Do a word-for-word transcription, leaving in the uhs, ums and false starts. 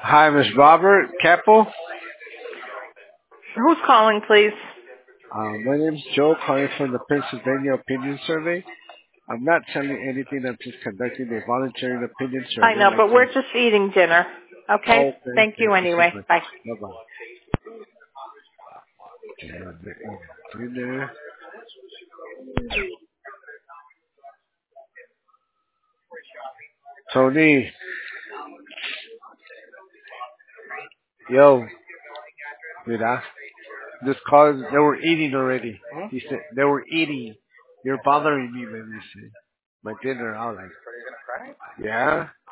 Hi, Miss Robert Keppel. Who's calling, please? Uh, my name's Joe, calling from the Pennsylvania Opinion Survey. I'm not selling anything. I'm just conducting a voluntary opinion I survey. know, Like but we're to. just eating dinner. Okay? Oh, okay. Thank Thank you you so anyway. much. Bye. Bye bye. Dinner. Tony, yo, mira. This call, they were eating already. Hmm? He said they were eating. You're bothering me, let me say. My dinner. I was like, yeah.